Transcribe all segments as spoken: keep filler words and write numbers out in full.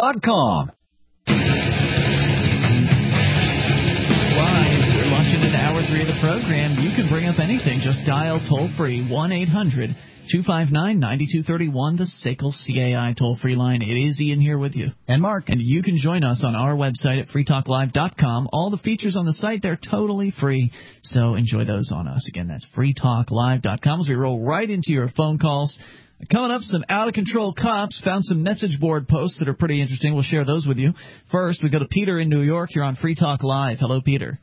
dot com. We're launching into hour three of the program. You can bring up anything. Just dial toll-free one eight hundred two five nine nine two three one, the S A C L C A I toll-free line. It is Ian here with you. And Mark. And you can join us on our website at free talk live dot com. All the features on the site, they're totally free, so enjoy those on us. Again, that's free talk live dot com as we roll right into your phone calls. Coming up, some out-of-control cops found some message board posts that are pretty interesting. We'll share those with you. First, we go to Peter in New York. You're on Free Talk Live. Hello, Peter.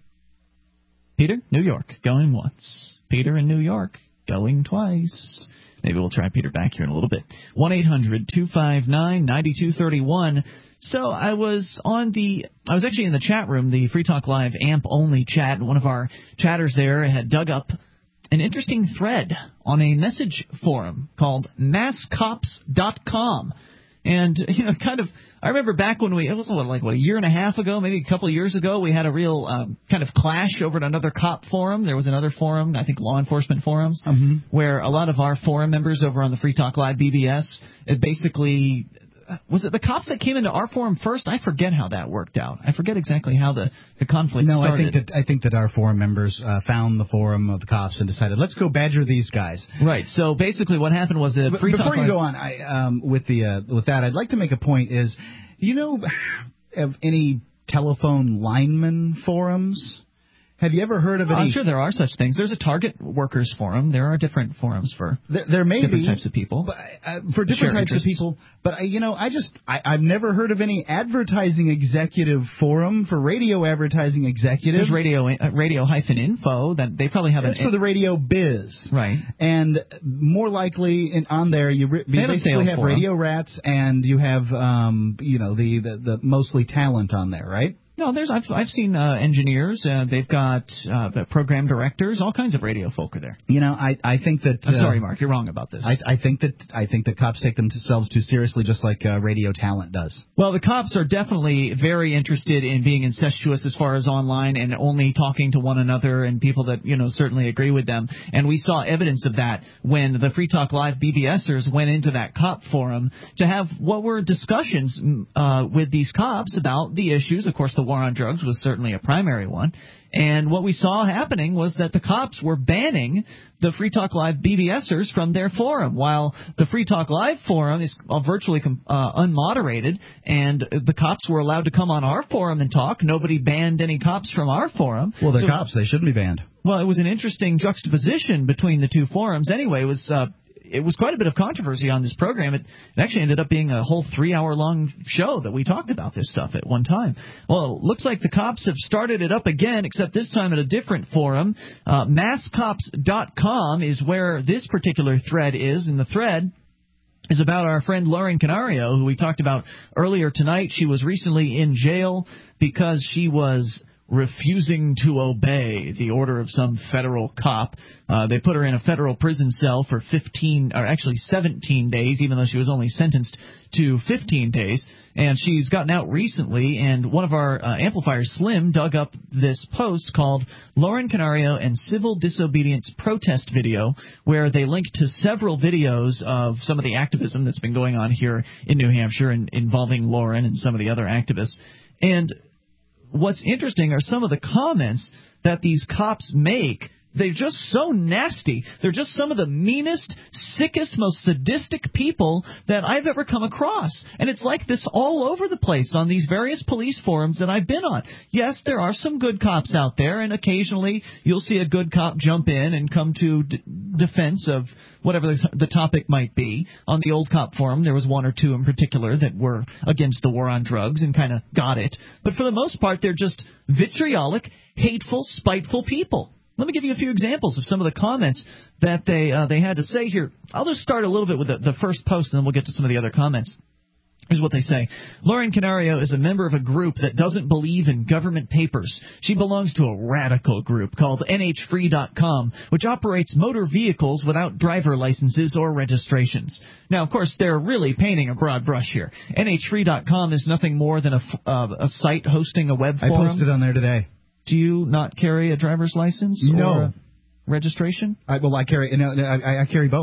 Peter, New York, going once. Peter in New York, going twice. Maybe we'll try Peter back here in a little bit. one eight hundred two five nine nine two three one. So I was on the – I was actually in the chat room, the Free Talk Live A M P-only chat, and one of our chatters there had dug up an interesting thread on a message forum called mass cops dot com. And, you know, kind of – I remember back when we – it was what, like, what, a year and a half ago, maybe a couple of years ago, we had a real um, kind of clash over at another cop forum. There was another forum, I think law enforcement forums, mm-hmm. where a lot of our forum members over on the Free Talk Live B B S, it basically – was it the cops that came into our forum first? I forget how that worked out. I forget exactly how the, the conflict no, started. No, I think that I think that our forum members uh, found the forum of the cops and decided, let's go badger these guys. Right. So basically, what happened was that Free before Talk you go on, I, um, with the uh, with that, I'd like to make a point. Is you know of any telephone lineman forums? Have you ever heard of oh, any? I'm sure there are such things. There's a Target Workers Forum. There are different forums for there, there may different be, types of people. But, uh, for different types interests. of people. But, uh, you know, I just, I, I've never heard of any advertising executive forum for radio advertising executives. There's radio, uh, radio hyphen info. That they probably have. That's an, for the radio biz. Right. And more likely in, on there, you, re, you basically have forum. Radio Rats and you have, um, you know, the, the, the mostly talent on there, right? No, there's I've I've seen uh, engineers. Uh, they've got uh, the program directors. All kinds of radio folk are there. You know, I I think that. I'm uh, sorry, Mark. You're wrong about this. I I think that I think that cops take themselves too seriously, just like uh, radio talent does. Well, the cops are definitely very interested in being incestuous as far as online and only talking to one another and people that you know certainly agree with them. And we saw evidence of that when the Free Talk Live BBSers went into that cop forum to have what were discussions uh, with these cops about the issues. Of course, the war on drugs was certainly a primary one. And what we saw happening was that the cops were banning the Free Talk Live BBSers from their forum, while the Free Talk Live forum is uh, virtually uh, unmoderated, and the cops were allowed to come on our forum and talk. Nobody banned any cops from our forum. Well, they're so, cops. They shouldn't be banned. Well, it was an interesting juxtaposition between the two forums. Anyway, it was... Uh, It was quite a bit of controversy on this program. It, it actually ended up being a whole three-hour-long show that we talked about this stuff at one time. Well, it looks like the cops have started it up again, except this time at a different forum. Uh, mass cops dot com is where this particular thread is, and the thread is about our friend Lauren Canario, who we talked about earlier tonight. She was recently in jail because she was refusing to obey the order of some federal cop. Uh, they put her in a federal prison cell for fifteen, or actually seventeen days, even though she was only sentenced to fifteen days. And she's gotten out recently, and one of our uh, amplifiers, Slim, dug up this post called Lauren Canario and Civil Disobedience Protest Video, where they link to several videos of some of the activism that's been going on here in New Hampshire and involving Lauren and some of the other activists. And what's interesting are some of the comments that these cops make. They're just so nasty. They're just some of the meanest, sickest, most sadistic people that I've ever come across. And it's like this all over the place on these various police forums that I've been on. Yes, there are some good cops out there, and occasionally you'll see a good cop jump in and come to d- defense of whatever the, the topic might be. On the old cop forum, there was one or two in particular that were against the war on drugs and kind of got it. But for the most part, they're just vitriolic, hateful, spiteful people. Let me give you a few examples of some of the comments that they uh, they had to say here. I'll just start a little bit with the, the first post, and then we'll get to some of the other comments. Here's what they say. Lauren Canario is a member of a group that doesn't believe in government papers. She belongs to a radical group called N H free dot com, which operates motor vehicles without driver licenses or registrations. Now, of course, they're really painting a broad brush here. N H free dot com is nothing more than a, uh, a site hosting a web forum. I posted on there today. Do you not carry a driver's license no. or a registration? I, well, I carry no, I, I carry both.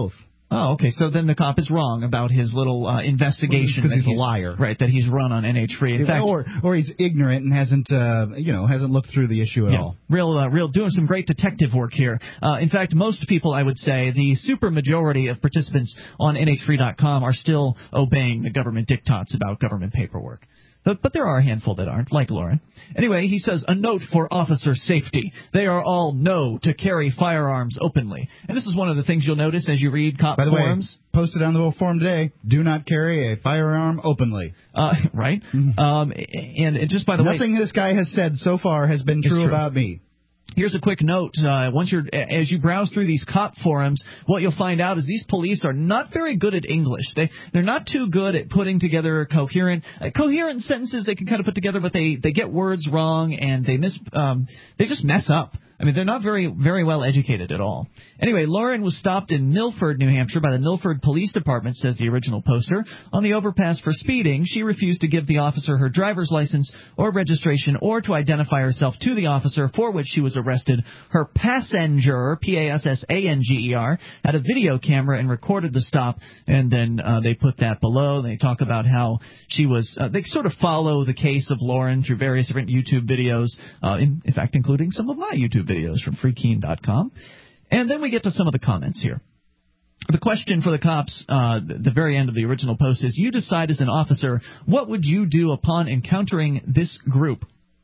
Oh, okay. So then the cop is wrong about his little uh, investigation. Because that he's a liar, right? That he's run on N H Free. In fact, or or he's ignorant and hasn't, uh, you know, hasn't looked through the issue at yeah, all. Real, uh, real, doing some great detective work here. Uh, in fact, most people, I would say, the super majority of participants on N H free dot com are still obeying the government diktats about government paperwork. But, but there are a handful that aren't, like Lauren. Anyway, he says, a note for officer safety. They are all no to carry firearms openly. And this is one of the things you'll notice as you read cop By the forums. Way, posted on the forum today, do not carry a firearm openly. Uh, right? Mm-hmm. Um, and, and just by the Nothing way... Nothing this guy has said so far has been true, true about me. Here's a quick note. Uh, once you're, as you browse through these cop forums, what you'll find out is these police are not very good at English. They, they're not too good at putting together coherent, uh, coherent sentences they can kind of put together, but they, they get words wrong and they miss, um, they just mess up. I mean, they're not very, very well educated at all. Anyway, Lauren was stopped in Milford, New Hampshire by the Milford Police Department, says the original poster. On the overpass for speeding, she refused to give the officer her driver's license or registration or to identify herself to the officer, for which she was arrested. Her passenger, P A S S A N G E R, had a video camera and recorded the stop, and then uh, they put that below. They talk about how she was, uh, they sort of follow the case of Lauren through various different YouTube videos, uh, in, in fact, including some of my YouTube videos from free keen dot com. And then we get to some of the comments here. The question for the cops, uh, the very end of the original post is, you decide as an officer, what would you do upon encountering this group?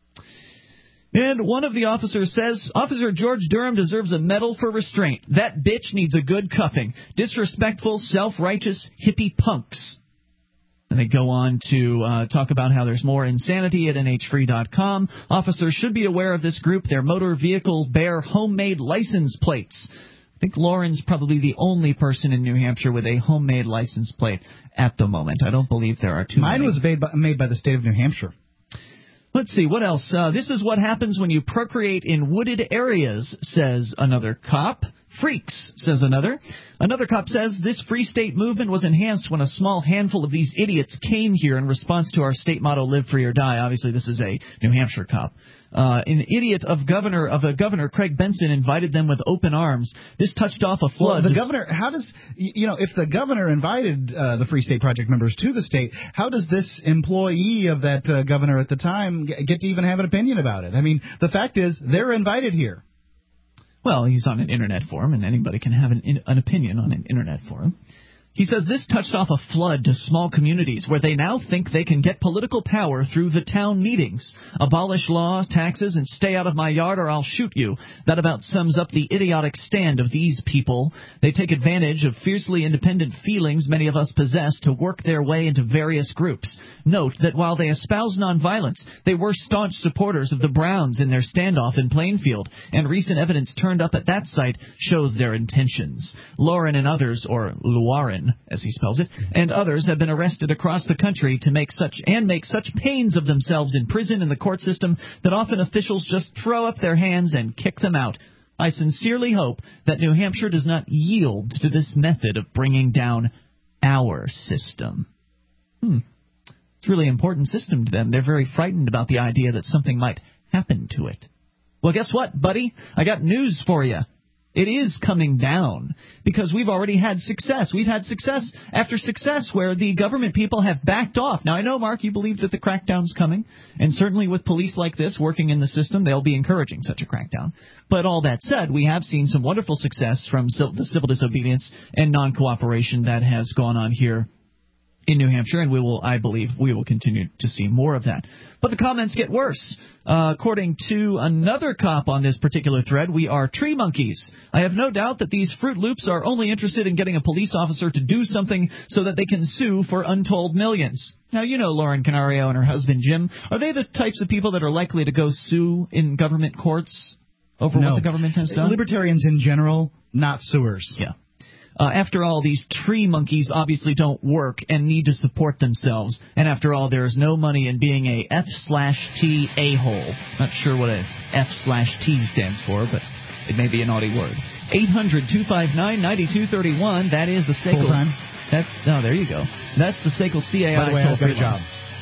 And one of the officers says, Officer George Durham deserves a medal for restraint. That bitch needs a good cuffing. Disrespectful, self-righteous hippie punks. And they go on to uh, talk about how there's more insanity at N H free dot com. Officers should be aware of this group. Their motor vehicles bear homemade license plates. I think Lauren's probably the only person in New Hampshire with a homemade license plate at the moment. I don't believe there are too Mine many. was made by, made by the state of New Hampshire. Let's see, what else? Uh, this is what happens when you procreate in wooded areas, says another cop. Freaks, says another. Another cop says, this Free State movement was enhanced when a small handful of these idiots came here in response to our state motto, live free or die. Obviously, this is a New Hampshire cop. Uh, an idiot of governor of a governor, Craig Benson, invited them with open arms. This touched off a flood. Well, the governor, how does, you know, if the governor invited uh, the Free State Project members to the state, how does this employee of that uh, governor at the time get to even have an opinion about it? I mean, the fact is, they're invited here. Well, he's on an internet forum, and anybody can have an, an opinion on an internet forum. He says this touched off a flood to small communities where they now think they can get political power through the town meetings. Abolish law, taxes, and stay out of my yard or I'll shoot you. That about sums up the idiotic stand of these people. They take advantage of fiercely independent feelings many of us possess to work their way into various groups. Note that while they espouse nonviolence, they were staunch supporters of the Browns in their standoff in Plainfield, and recent evidence turned up at that site shows their intentions. Lauren and others, or Lauren, as he spells it, and others have been arrested across the country to make such and make such pains of themselves in prison and the court system that often officials just throw up their hands and kick them out. I sincerely hope that New Hampshire does not yield to this method of bringing down our system. Hmm. It's a really important system to them. They're very frightened about the idea that something might happen to it. Well, guess what, buddy? I got news for you. It is coming down because we've already had success. We've had success after success where the government people have backed off. Now, I know, Mark, you believe that the crackdown's coming, and certainly with police like this working in the system, they'll be encouraging such a crackdown. But all that said, we have seen some wonderful success from the civil disobedience and non-cooperation that has gone on here in New Hampshire, and we will, I believe, we will continue to see more of that. But the comments get worse. Uh, according to another cop on this particular thread, we are tree monkeys. I have no doubt that these Fruit Loops are only interested in getting a police officer to do something so that they can sue for untold millions. Now, you know Lauren Canario and her husband Jim. Are they the types of people that are likely to go sue in government courts over no. what the government has done? Libertarians in general, not suers. Yeah. Uh, after all, these tree monkeys obviously don't work and need to support themselves. And after all, there is no money in being a F slash T a-hole. Not sure what a F slash T stands for, but it may be a naughty word. eight hundred two five nine nine two three one. That is the S A C L. Full time. That's, oh, there you go. That's the S A C L C A I. By the way, I've got a job.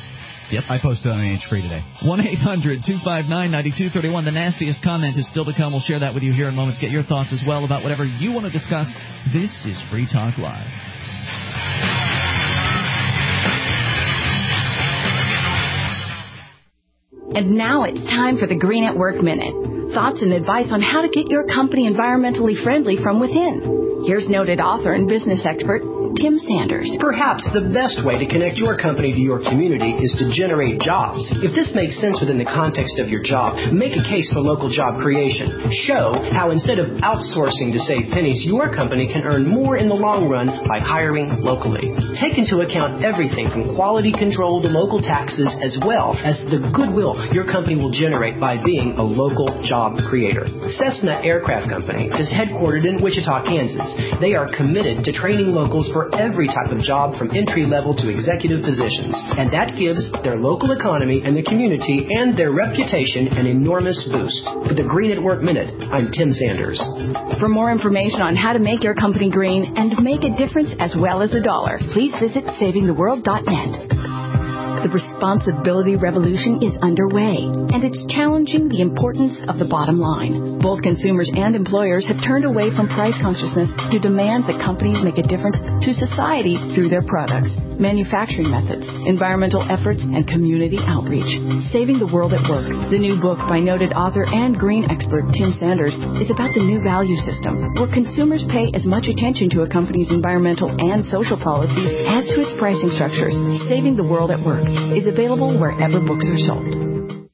Yep. I posted on Age Free today. one eight hundred two five nine nine two three one. The nastiest comment is still to come. We'll share that with you here in moments. Get your thoughts as well about whatever you want to discuss. This is Free Talk Live. And now it's time for the Green at Work Minute. Thoughts and advice on how to get your company environmentally friendly from within. Here's noted author and business expert Tim Sanders. Perhaps the best way to connect your company to your community is to generate jobs. If this makes sense within the context of your job, make a case for local job creation. Show how instead of outsourcing to save pennies, your company can earn more in the long run by hiring locally. Take into account everything from quality control to local taxes, as well as the goodwill your company will generate by being a local job creator. Cessna Aircraft Company is headquartered in Wichita, Kansas. They are committed to training locals for every type of job from entry level to executive positions, and that gives their local economy and the community and their reputation an enormous boost. For the Green at Work Minute, I'm Tim Sanders. For more information on how to make your company green and make a difference as well as a dollar, please visit saving the world dot net. The responsibility revolution is underway, and it's challenging the importance of the bottom line. Both consumers and employers have turned away from price consciousness to demand that companies make a difference to society through their products, manufacturing methods, environmental efforts, and community outreach. Saving the World at Work, the new book by noted author and green expert Tim Sanders, is about the new value system, where consumers pay as much attention to a company's environmental and social policies as to its pricing structures. Saving the World at Work is available wherever books are sold.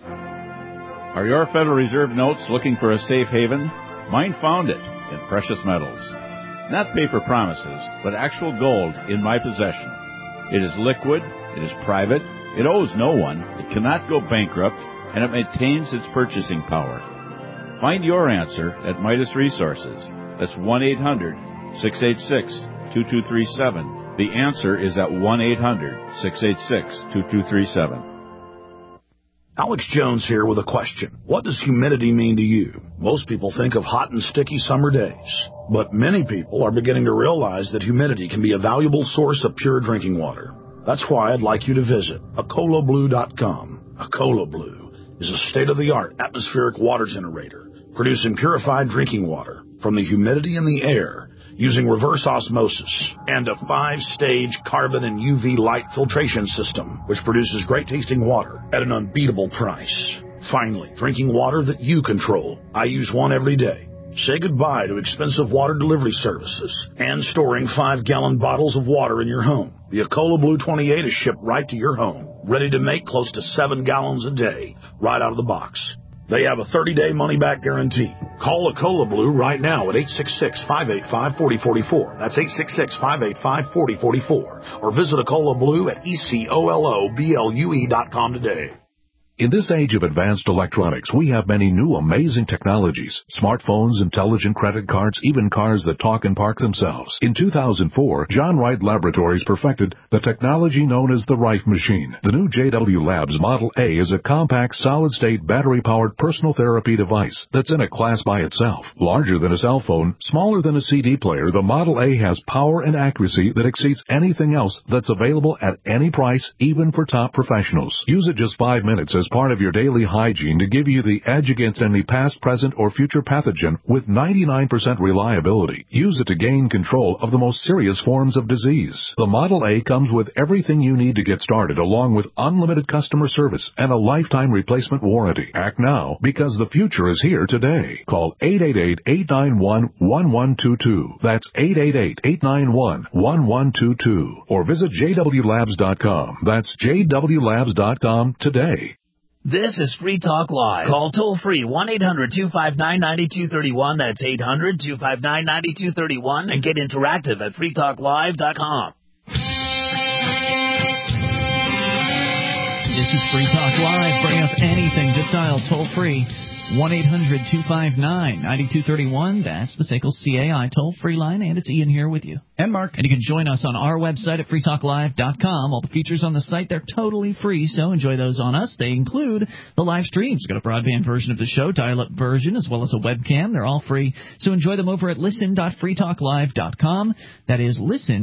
Are your Federal Reserve notes looking for a safe haven? Mine found it in precious metals. Not paper promises, but actual gold in my possession. It is liquid, it is private, it owes no one, it cannot go bankrupt, and it maintains its purchasing power. Find your answer at Midas Resources. That's one eight hundred six eight six two two three seven. The answer is at one eight hundred six eight six two two three seven. Alex Jones here with a question. What does humidity mean to you? Most people think of hot and sticky summer days, but many people are beginning to realize that humidity can be a valuable source of pure drinking water. That's why I'd like you to visit Acola Blue dot com. Acola Blue is a state-of-the-art atmospheric water generator producing purified drinking water from the humidity in the air using reverse osmosis and a five-stage carbon and U V light filtration system, which produces great-tasting water at an unbeatable price. Finally, drinking water that you control. I use one every day. Say goodbye to expensive water delivery services and storing five-gallon bottles of water in your home. The Acola Blue twenty-eight is shipped right to your home, ready to make close to seven gallons a day, right out of the box. They have a thirty-day money-back guarantee. Call Acola Blue right now at eight six six, five eight five, four zero four four. That's eight six six, five eight five, four zero four four. Or visit Acola Blue at E C O L O B L U E dot com today. In this age of advanced electronics, we have many new amazing technologies. Smartphones, intelligent credit cards, even cars that talk and park themselves. In two thousand four, John Wright Laboratories perfected the technology known as the Rife Machine. The new J W Labs Model A is a compact, solid-state, battery-powered personal therapy device that's in a class by itself. Larger than a cell phone, smaller than a C D player, the Model A has power and accuracy that exceeds anything else that's available at any price, even for top professionals. Use it just five minutes as part of your daily hygiene to give you the edge against any past, present, or future pathogen with ninety-nine percent reliability. Use it to gain control of the most serious forms of disease. The Model A comes with everything you need to get started, along with unlimited customer service and a lifetime replacement warranty. Act now, because the future is here today. Call eight eight eight, eight nine one, one one two two. That's eight eight eight, eight nine one, one one two two. Or visit J W labs dot com. That's J W labs dot com today. This is Free Talk Live. Call toll-free one eight hundred two five nine nine two three one. That's eight hundred two five nine nine two three one. And get interactive at free talk live dot com. This is Free Talk Live. Bring up anything. Just dial toll-free one eight hundred two five nine nine two three one. That's the S A C L C A I toll-free line. And it's Ian here with you. And Mark. And you can join us on our website at free talk live dot com. All the features on the site, they're totally free, so enjoy those on us. They include the live streams. We've got a broadband version of the show, dial-up version, as well as a webcam. They're all free, so enjoy them over at listen dot free talk live dot com. That is listen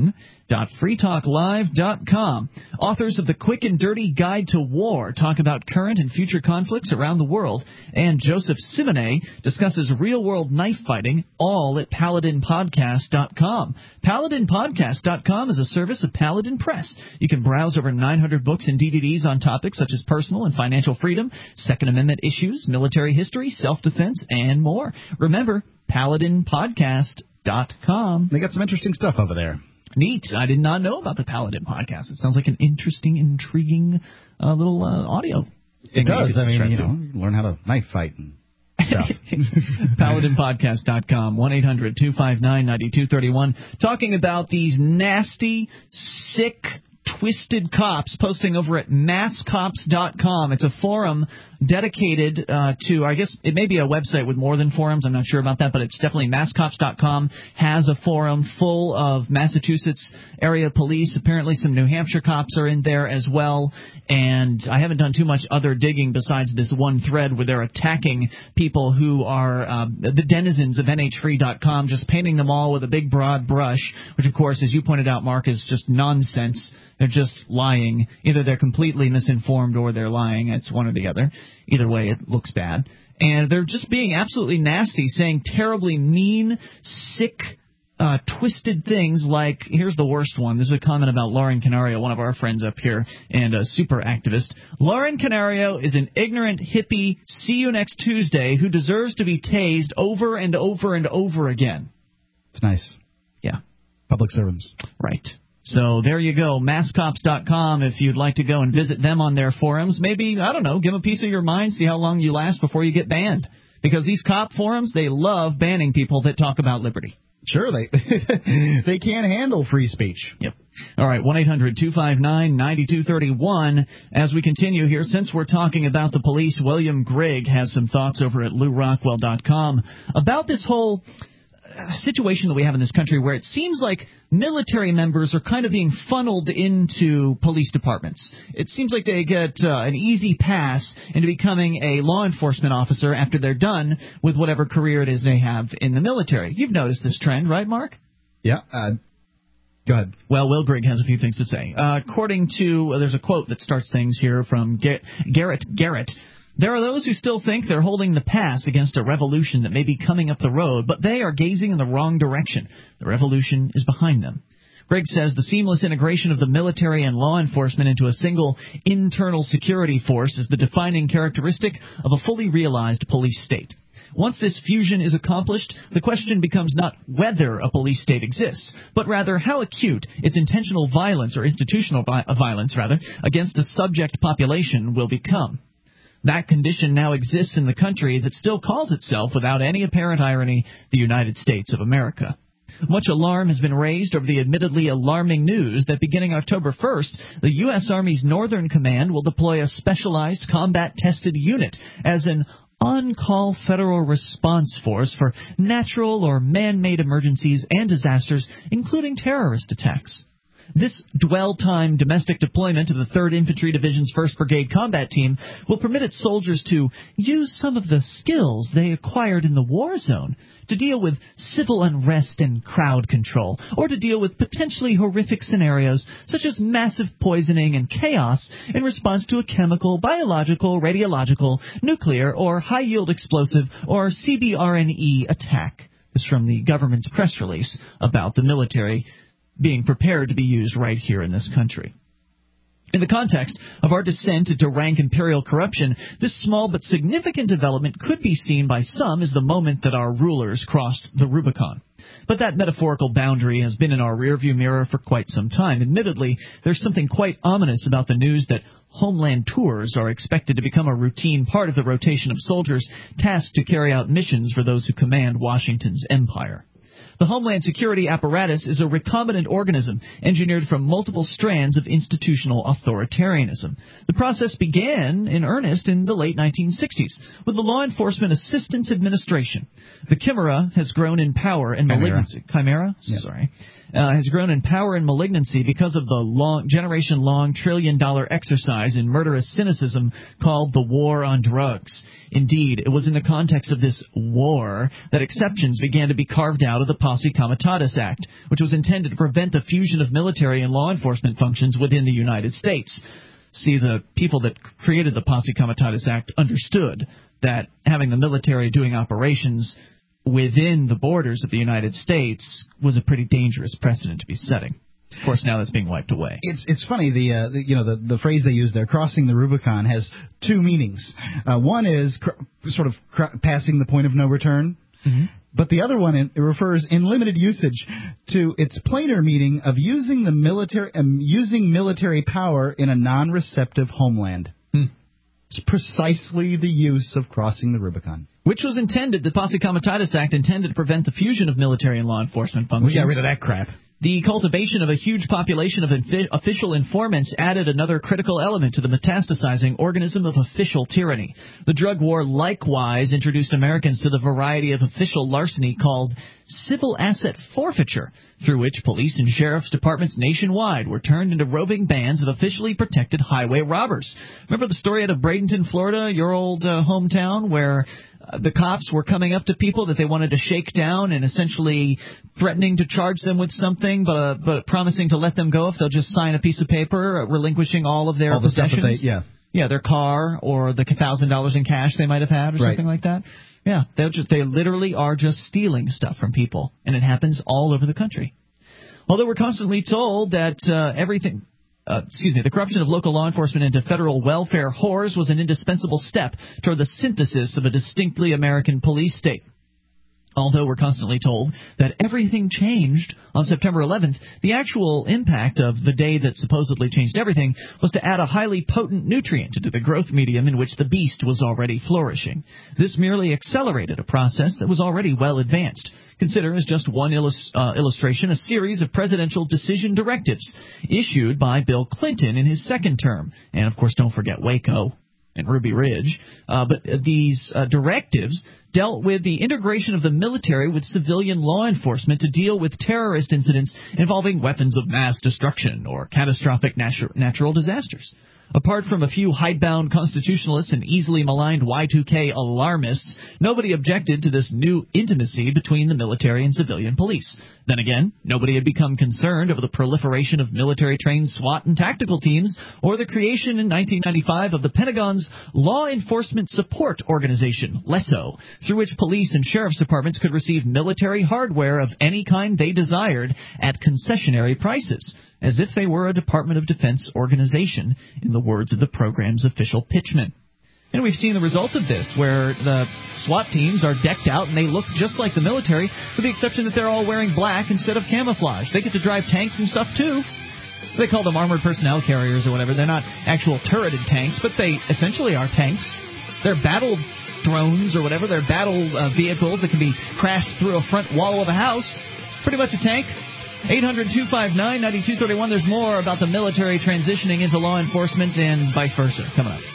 dot free talk live dot com. Authors of The Quick and Dirty Guide to War talk about current and future conflicts around the world. And Joseph Simone discusses real-world knife fighting, all at paladin podcast dot com. paladin podcast dot com is a service of Paladin Press. You can browse over nine hundred books and D V Ds on topics such as personal and financial freedom, Second Amendment issues, military history, self-defense, and more. Remember, paladin podcast dot com. They got some interesting stuff over there. Neat. I did not know about the Paladin podcast. It sounds like an interesting, intriguing uh, little uh, audio. It does. I mean, you know, you learn how to knife fight and stuff. paladin podcast dot com, one eight hundred two five nine nine two three one. Talking about these nasty, sick, twisted cops posting over at mass cops dot com. It's a forum dedicated uh, to, I guess it may be a website with more than forums. I'm not sure about that, but it's definitely mass cops dot com has a forum full of Massachusetts area police. Apparently some New Hampshire cops are in there as well. And I haven't done too much other digging besides this one thread where they're attacking people who are uh, the denizens of N H free dot com, just painting them all with a big broad brush, which, of course, as you pointed out, Mark, is just nonsense. They're just lying. Either they're completely misinformed or they're lying. It's one or the other. Either way, it looks bad. And they're just being absolutely nasty, saying terribly mean, sick, uh, twisted things like, here's the worst one. This is a comment about Lauren Canario, one of our friends up here, and a super activist. Lauren Canario is an ignorant hippie, see you next Tuesday, who deserves to be tased over and over and over again. It's nice. Yeah. Public servants. Right. So there you go, mass cops dot com, if you'd like to go and visit them on their forums. Maybe, I don't know, give them a piece of your mind, see how long you last before you get banned. Because these cop forums, they love banning people that talk about liberty. Sure, they they can't handle free speech. Yep. All right, one eight hundred two five nine nine two three one. As we continue here, since we're talking about the police, William Grigg has some thoughts over at lou rockwell dot com about this whole situation that we have in this country where it seems like military members are kind of being funneled into police departments. It seems like they get uh, an easy pass into becoming a law enforcement officer after they're done with whatever career it is they have in the military. You've noticed this trend, right, Mark? Yeah. Uh, go ahead. Well, Will Grigg has a few things to say. Uh, according to, uh, there's a quote that starts things here from Gar- Garrett Garrett. There are those who still think they're holding the pass against a revolution that may be coming up the road, but they are gazing in the wrong direction. The revolution is behind them. Grigg says the seamless integration of the military and law enforcement into a single internal security force is the defining characteristic of a fully realized police state. Once this fusion is accomplished, the question becomes not whether a police state exists, but rather how acute its intentional violence or institutional vi- violence, rather, against the subject population will become. That condition now exists in the country that still calls itself, without any apparent irony, the United States of America. Much alarm has been raised over the admittedly alarming news that beginning October first, the U S. Army's Northern Command will deploy a specialized combat-tested unit as an on-call federal response force for natural or man-made emergencies and disasters, including terrorist attacks. This dwell-time domestic deployment of the third Infantry Division's first Brigade Combat Team will permit its soldiers to use some of the skills they acquired in the war zone to deal with civil unrest and crowd control, or to deal with potentially horrific scenarios such as massive poisoning and chaos in response to a chemical, biological, radiological, nuclear, or high-yield explosive or C B R N E attack. This is from the government's press release about the military being prepared to be used right here in this country. In the context of our descent into rank imperial corruption, this small but significant development could be seen by some as the moment that our rulers crossed the Rubicon. But that metaphorical boundary has been in our rearview mirror for quite some time. Admittedly, there's something quite ominous about the news that homeland tours are expected to become a routine part of the rotation of soldiers tasked to carry out missions for those who command Washington's empire. The Homeland Security apparatus is a recombinant organism engineered from multiple strands of institutional authoritarianism. The process began in earnest in the late nineteen sixties with the Law Enforcement Assistance Administration. The Chimera has grown in power and malignancy. Chimera? Yeah. Sorry. Uh, has grown in power and malignancy because of the long, generation-long trillion-dollar exercise in murderous cynicism called the War on Drugs. Indeed, it was in the context of this war that exceptions began to be carved out of the Posse Comitatus Act, which was intended to prevent the fusion of military and law enforcement functions within the United States. See, the people that created the Posse Comitatus Act understood that having the military doing operations within the borders of the United States was a pretty dangerous precedent to be setting. Of course, now that's being wiped away. It's it's funny the, uh, the you know the, the phrase they use there, crossing the Rubicon, has two meanings. Uh, one is cr- sort of cr- passing the point of no return, mm-hmm. but the other one it refers in limited usage to its plainer meaning of using the military um, using military power in a non-receptive homeland. Hmm. It's precisely the use of crossing the Rubicon. Which was intended, the Posse Comitatus Act intended to prevent the fusion of military and law enforcement functions. We got rid of that crap. The cultivation of a huge population of infi- official informants added another critical element to the metastasizing organism of official tyranny. The drug war likewise introduced Americans to the variety of official larceny called civil asset forfeiture, through which police and sheriff's departments nationwide were turned into roving bands of officially protected highway robbers. Remember the story out of Bradenton, Florida, your old uh, hometown, where uh, the cops were coming up to people that they wanted to shake down and essentially threatening to charge them with something, but uh, but promising to let them go if they'll just sign a piece of paper uh, relinquishing all of their all the possessions? Stuff that they, yeah. Yeah, their car or the one thousand dollars in cash they might have had or right. something like that. Yeah, they just they literally are just stealing stuff from people, and it happens all over the country. Although we're constantly told that uh, everything, uh, excuse me, the corruption of local law enforcement into federal welfare whores was an indispensable step toward the synthesis of a distinctly American police state. Although we're constantly told that everything changed on September eleventh, the actual impact of the day that supposedly changed everything was to add a highly potent nutrient into the growth medium in which the beast was already flourishing. This merely accelerated a process that was already well advanced. Consider as just one illus- uh, illustration a series of presidential decision directives issued by Bill Clinton in his second term. And, of course, don't forget Waco and Ruby Ridge. Uh, but these uh, directives dealt with the integration of the military with civilian law enforcement to deal with terrorist incidents involving weapons of mass destruction or catastrophic natu- natural disasters. Apart from a few hidebound constitutionalists and easily maligned Y two K alarmists, nobody objected to this new intimacy between the military and civilian police. Then again, nobody had become concerned over the proliferation of military-trained SWAT and tactical teams or the creation in nineteen ninety-five of the Pentagon's Law Enforcement Support Organization, LESO, through which police and sheriff's departments could receive military hardware of any kind they desired at concessionary prices, as if they were a Department of Defense organization, in the words of the program's official pitchman. And we've seen the results of this, where the SWAT teams are decked out and they look just like the military, with the exception that they're all wearing black instead of camouflage. They get to drive tanks and stuff, too. They call them armored personnel carriers or whatever. They're not actual turreted tanks, but they essentially are tanks. They're battle drones or whatever. They're battle uh, vehicles that can be crashed through a front wall of a house. Pretty much a tank. eight hundred, two five nine, nine two three one. There's more about the military transitioning into law enforcement and vice versa coming up.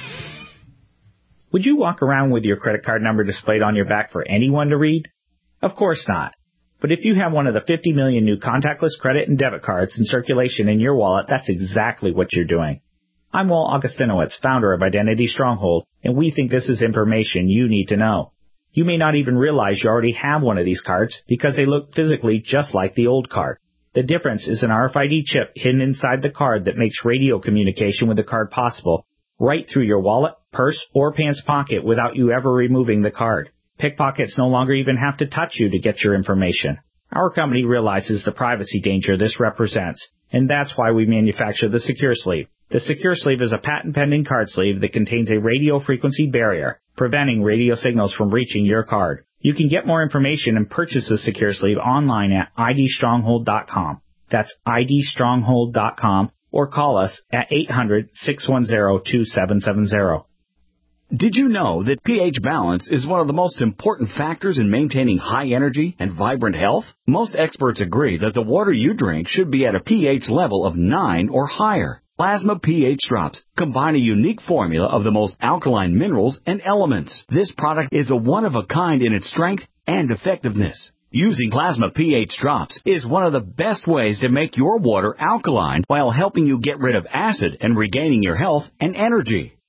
Would you walk around with your credit card number displayed on your back for anyone to read? Of course not. But if you have one of the fifty million new contactless credit and debit cards in circulation in your wallet, that's exactly what you're doing. I'm Walt Augustinowitz, founder of Identity Stronghold, and we think this is information you need to know. You may not even realize you already have one of these cards because they look physically just like the old card. The difference is an R F I D chip hidden inside the card that makes radio communication with the card possible, right through your wallet, purse, or pants pocket without you ever removing the card. Pickpockets no longer even have to touch you to get your information. Our company realizes the privacy danger this represents, and that's why we manufacture the Secure Sleeve. The Secure Sleeve is a patent-pending card sleeve that contains a radio frequency barrier, preventing radio signals from reaching your card. You can get more information and purchase the Secure Sleeve online at I D stronghold dot com. That's I D stronghold dot com, or call us at eight hundred, six one zero, two seven seven zero. Did you know that pH balance is one of the most important factors in maintaining high energy and vibrant health? Most experts agree that the water you drink should be at a pH level of nine or higher. Plasma pH Drops combine a unique formula of the most alkaline minerals and elements. This product is a one-of-a-kind in its strength and effectiveness. Using Plasma pH Drops is one of the best ways to make your water alkaline while helping you get rid of acid and regaining your health and energy.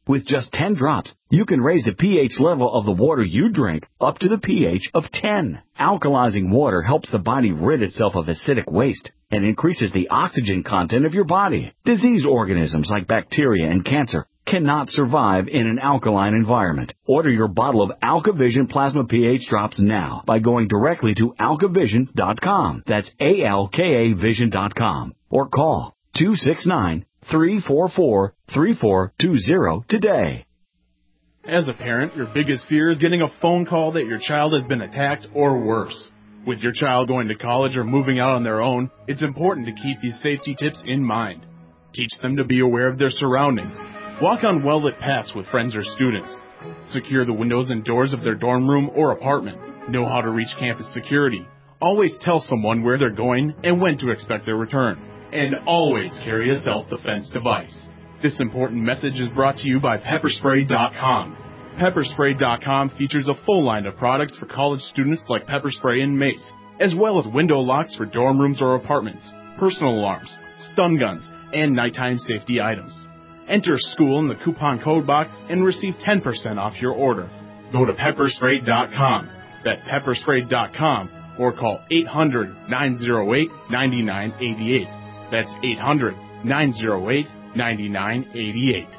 With just ten drops, you can raise the pH level of the water you drink up to the pH of ten. Alkalizing water helps the body rid itself of acidic waste and increases the oxygen content of your body. Disease organisms like bacteria and cancer cannot survive in an alkaline environment. Order your bottle of AlkaVision Plasma pH Drops now by going directly to alkavision dot com. That's A L K A vision dot com. Or call two six nine, three four four, three four two zero today. As a parent, your biggest fear is getting a phone call that your child has been attacked or worse. With your child going to college or moving out on their own, it's important to keep these safety tips in mind. Teach them to be aware of their surroundings. Walk on well-lit paths with friends or students. Secure the windows and doors of their dorm room or apartment. Know how to reach campus security. Always tell someone where they're going and when to expect their return. And always carry a self-defense device. This important message is brought to you by pepper spray dot com. pepper spray dot com features a full line of products for college students like pepper spray and mace, as well as window locks for dorm rooms or apartments, personal alarms, stun guns, and nighttime safety items. Enter school in the coupon code box and receive ten percent off your order. Go to pepper spray dot com. That's pepper spray dot com or call eight hundred, nine oh eight, nine nine eight eight. That's eight hundred, nine oh eight, nine nine eight eight.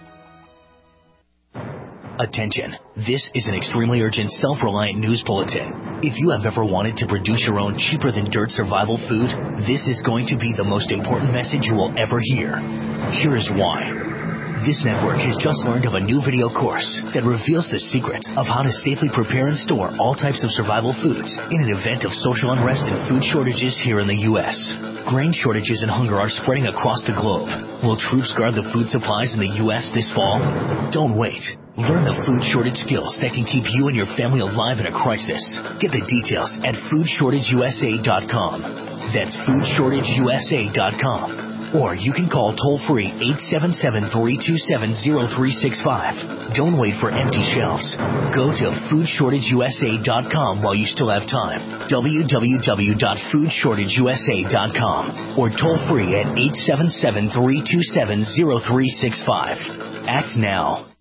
Attention. This is an extremely urgent, self-reliant news bulletin. If you have ever wanted to produce your own cheaper-than-dirt survival food, this is going to be the most important message you will ever hear. Here is why. This network has just learned of a new video course that reveals the secrets of how to safely prepare and store all types of survival foods in an event of social unrest and food shortages here in the U S Grain shortages and hunger are spreading across the globe. Will troops guard the food supplies in the U S this fall? Don't wait. Learn the food shortage skills that can keep you and your family alive in a crisis. Get the details at food shortage U S A dot com. That's food shortage U S A dot com. Or you can call toll-free eight seven seven, three two seven, zero three six five. Don't wait for empty shelves. Go to food shortage U S A dot com while you still have time. w w w dot food shortage U S A dot com. Or toll-free at eight seven seven, three two seven, zero three six five. Act now.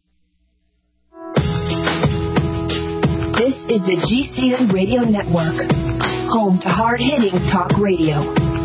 This is the G C N Radio Network, home to hard-hitting talk radio.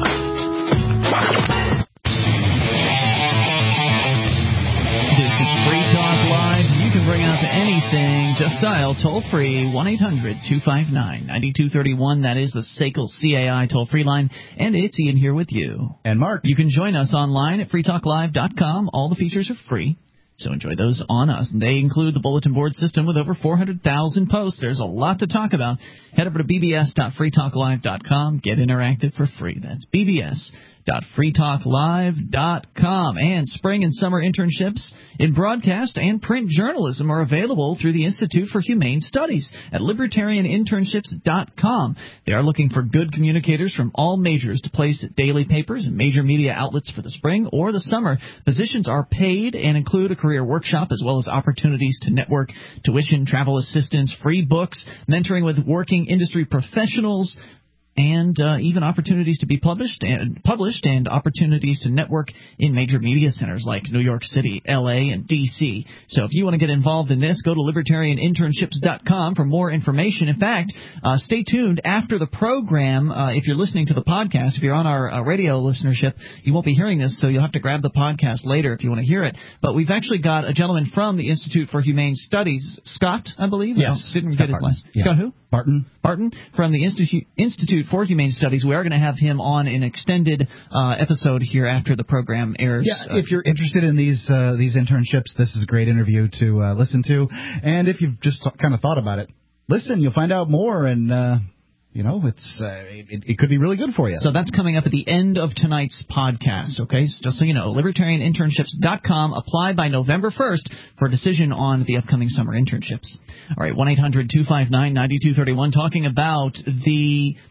This is Free Talk Live. You can bring up anything. Just dial toll-free one eight hundred, two five nine, nine two three one. That is the S A C L C A I toll-free line. And it's Ian here with you. And Mark. You can join us online at free talk live dot com. All the features are free, so enjoy those on us. And they include the bulletin board system with over four hundred thousand posts. There's a lot to talk about. Head over to b b s dot free talk live dot com. Get interactive for free. That's b b s dot free talk live dot com. And spring and summer internships in broadcast and print journalism are available through the Institute for Humane Studies at libertarian internships dot com. They are looking for good communicators from all majors to place at daily papers and major media outlets for the spring or the summer. Positions are paid and include a career workshop as well as opportunities to network, tuition, travel assistance, free books, mentoring with working industry professionals, and uh, even opportunities to be published and published and opportunities to network in major media centers like New York City, L A, and D C. So if you want to get involved in this, go to libertarian internships dot com for more information. In fact, uh, stay tuned after the program. Uh, if you're listening to the podcast, if you're on our uh, radio listenership, you won't be hearing this, so you'll have to grab the podcast later if you want to hear it. But we've actually got a gentleman from the Institute for Humane Studies, Scott, I believe. Yes. I didn't Scott get his Barton. last. Yeah. Scott who? Barton. Barton from the Institute Institute for Humane Studies. We are going to have him on an extended uh, episode here after the program airs. Yeah, if you're interested in these uh, these internships, this is a great interview to uh, listen to. And if you've just kind of thought about it, listen, you'll find out more, and uh, you know, it's uh, it, it could be really good for you. So that's coming up at the end of tonight's podcast, okay? So just so you know, libertarian internships dot com. Apply by November first for a decision on the upcoming summer internships. All right, one eight hundred, two five nine, nine two three one, talking about the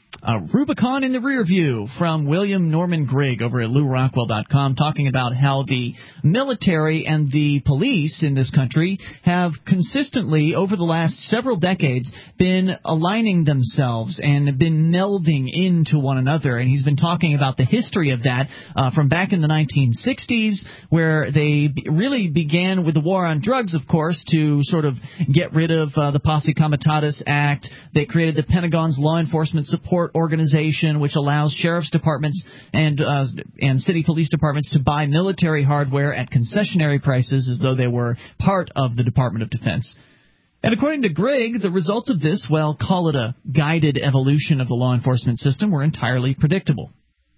Uh, Rubicon in the rear view from William Norman Grigg over at Lew Rockwell dot com, talking about how the military and the police in this country have consistently, over the last several decades, been aligning themselves and been melding into one another. And he's been talking about the history of that uh, from back in the nineteen sixties, where they b- really began with the war on drugs, of course, to sort of get rid of uh, the Posse Comitatus Act. They created the Pentagon's Law Enforcement Support Organization, which allows sheriff's departments and uh, and city police departments to buy military hardware at concessionary prices as though they were part of the Department of Defense. And according to Grigg, the results of this, well, call it a guided evolution of the law enforcement system, were entirely predictable.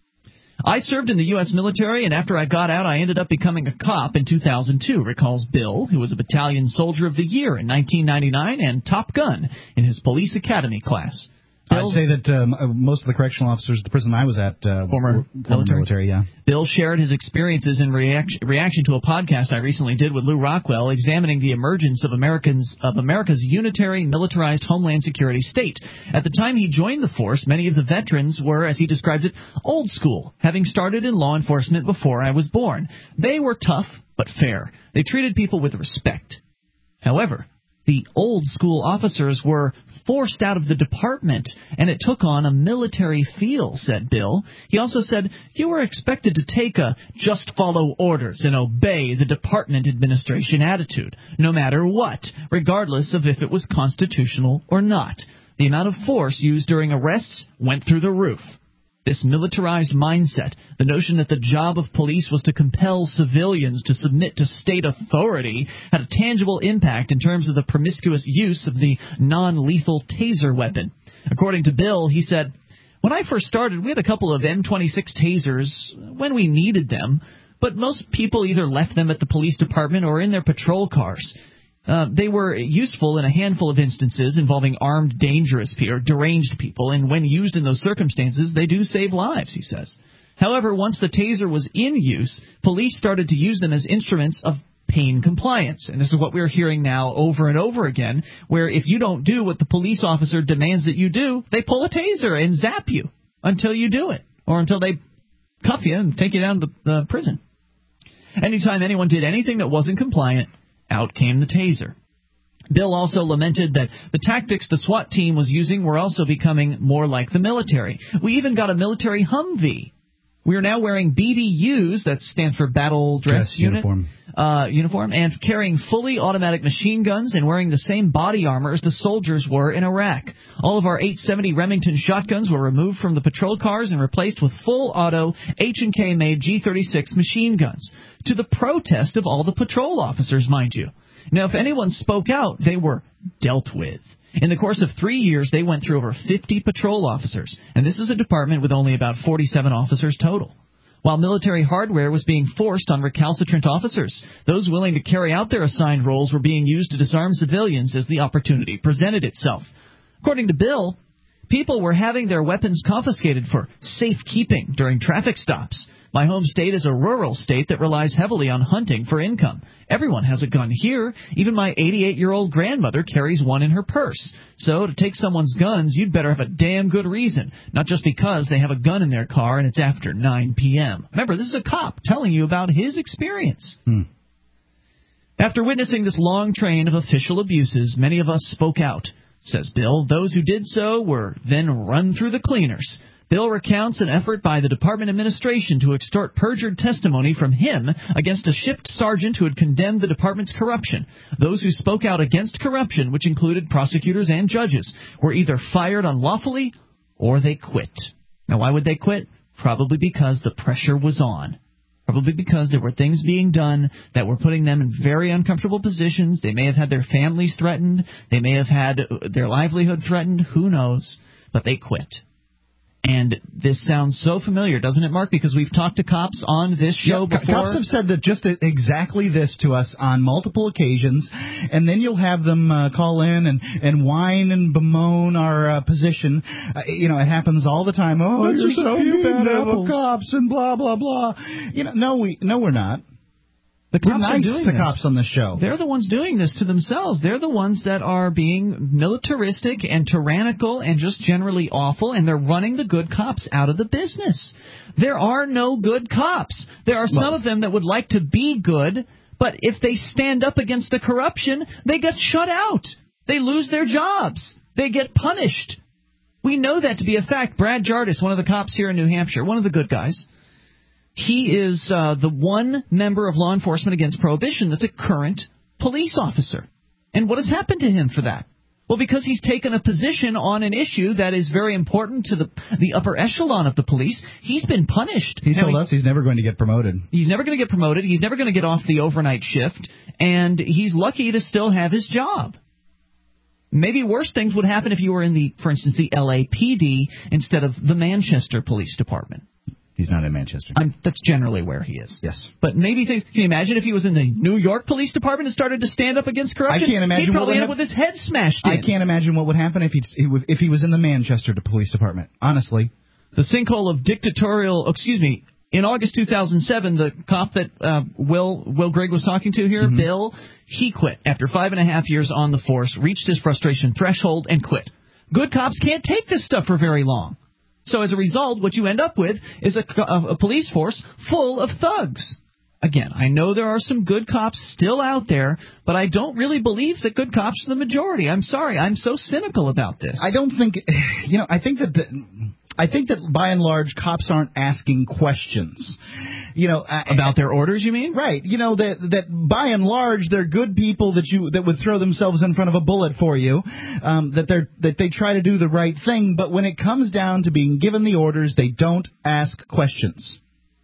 I served in the U S military, and after I got out, I ended up becoming a cop in two thousand two, recalls Bill, who was a Battalion Soldier of the Year in nineteen ninety-nine and Top Gun in his Police Academy class. Bill, I'd say that um, most of the correctional officers at the prison I was at uh, former were former military. military, yeah. Bill shared his experiences in reaction, reaction to a podcast I recently did with Lew Rockwell, examining the emergence of Americans of America's unitary, militarized Homeland Security state. At the time he joined the force, many of the veterans were, as he described it, old school, having started in law enforcement before I was born. They were tough, but fair. They treated people with respect. However, the old school officers were forced out of the department, and it took on a military feel, said Bill. He also said, you were expected to take a just follow orders and obey the department administration attitude, no matter what, regardless of if it was constitutional or not. The amount of force used during arrests went through the roof. This militarized mindset, the notion that the job of police was to compel civilians to submit to state authority, had a tangible impact in terms of the promiscuous use of the non-lethal taser weapon. According to Bill, he said, when I first started, we had a couple of M twenty-six tasers when we needed them, but most people either left them at the police department or in their patrol cars. Uh, they were useful in a handful of instances involving armed, dangerous or deranged people, and when used in those circumstances, they do save lives, he says. However, once the taser was in use, police started to use them as instruments of pain compliance. And this is what we're hearing now over and over again, where if you don't do what the police officer demands that you do, they pull a taser and zap you until you do it, or until they cuff you and take you down to uh, prison. Anytime anyone did anything that wasn't compliant, out came the taser. Bill also lamented that the tactics the SWAT team was using were also becoming more like the military. We even got a military Humvee. We are now wearing B D Us, that stands for Battle Dress, Dress Unit, uniform. Uh, uniform, and carrying fully automatic machine guns and wearing the same body armor as the soldiers were in Iraq. All of our eight seventy Remington shotguns were removed from the patrol cars and replaced with full auto H and K made G thirty-six machine guns, to the protest of all the patrol officers, mind you. Now, if anyone spoke out, they were dealt with. In the course of three years, they went through over fifty patrol officers, and this is a department with only about forty-seven officers total. While military hardware was being forced on recalcitrant officers, those willing to carry out their assigned roles were being used to disarm civilians as the opportunity presented itself. According to Bill, people were having their weapons confiscated for safekeeping during traffic stops. My home state is a rural state that relies heavily on hunting for income. Everyone has a gun here. Even my eighty-eight-year-old grandmother carries one in her purse. So to take someone's guns, you'd better have a damn good reason, not just because they have a gun in their car and it's after nine p.m. Remember, this is a cop telling you about his experience. Hmm. After witnessing this long train of official abuses, many of us spoke out, says Bill. Those who did so were then run through the cleaners. Bill recounts an effort by the department administration to extort perjured testimony from him against a shift sergeant who had condemned the department's corruption. Those who spoke out against corruption, which included prosecutors and judges, were either fired unlawfully or they quit. Now, why would they quit? Probably because the pressure was on. Probably because there were things being done that were putting them in very uncomfortable positions. They may have had their families threatened. They may have had their livelihood threatened. Who knows? But they quit. And this sounds so familiar, doesn't it, Mark? Because we've talked to cops on this show yeah, before. Cops have said that just exactly this to us on multiple occasions, and then you'll have them uh, call in and, and whine and bemoan our uh, position. Uh, you know, it happens all the time. Oh, oh you're so so few bad apples. cops and blah, blah, blah. You know, no, we, no, we're not. The cops We're nice are doing to this. cops on the show. They're the ones doing this to themselves. They're the ones that are being militaristic and tyrannical and just generally awful, and they're running the good cops out of the business. There are no good cops. There are some well, of them that would like to be good, but if they stand up against the corruption, they get shut out. They lose their jobs. They get punished. We know that to be a fact. Brad Jardis, one of the cops here in New Hampshire, one of the good guys, he is uh, the one member of law enforcement against prohibition that's a current police officer. And what has happened to him for that? Well, because he's taken a position on an issue that is very important to the the upper echelon of the police, he's been punished. He's told us he's never going to get promoted. He's never going to get promoted. He's never going to get off the overnight shift. And he's lucky to still have his job. Maybe worse things would happen if you were in the, for instance, the L A P D instead of the Manchester Police Department. He's not in Manchester. I'm, that's generally where he is. Yes. But maybe things. Can you imagine if he was in the New York Police Department and started to stand up against corruption? I can't imagine. He'd probably what end up with his head smashed in. I can't imagine what would happen if he if he was in the Manchester Police Department. Honestly, the sinkhole of dictatorial. Excuse me. In August two thousand seven, the cop that uh, Will Will Grigg was talking to here, mm-hmm. Bill, he quit after five and a half years on the force, reached his frustration threshold, and quit. Good cops can't take this stuff for very long. So as a result, what you end up with is a, a, a police force full of thugs. Again, I know there are some good cops still out there, but I don't really believe that good cops are the majority. I'm sorry. I'm so cynical about this. I don't think, you know, I think that the, I think that by and large, cops aren't asking questions. You know, about their orders, you mean? Right. You know, that that by and large, they're good people that you that would throw themselves in front of a bullet for you. Um, that they're that they try to do the right thing, but when it comes down to being given the orders, they don't ask questions.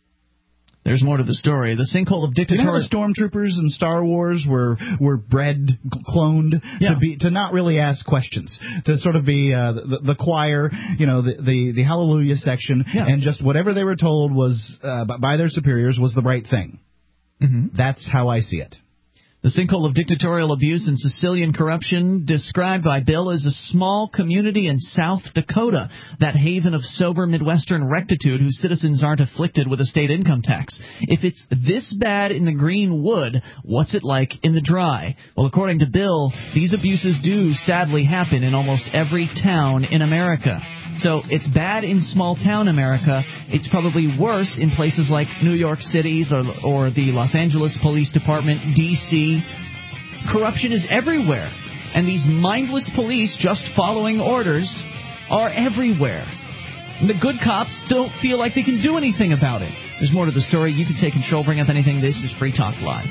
There's more to the story. The sinkhole of dictatorial... You know, the stormtroopers in Star Wars were were bred, cloned yeah. to be to not really ask questions, to sort of be uh, the, the choir, you know, the the, the Hallelujah section, yeah. and just whatever they were told was uh, by their superiors was the right thing. Mm-hmm. That's how I see it. The sinkhole of dictatorial abuse and Sicilian corruption, described by Bill as a small community in South Dakota, that haven of sober Midwestern rectitude whose citizens aren't afflicted with a state income tax. If it's this bad in the green wood, what's it like in the dry? Well, according to Bill, these abuses do sadly happen in almost every town in America. So it's bad in small-town America. It's probably worse in places like New York City the, or the Los Angeles Police Department, D C Corruption is everywhere. And these mindless police just following orders are everywhere. And the good cops don't feel like they can do anything about it. There's more to the story. You can take control, bring up anything. This is Free Talk Live.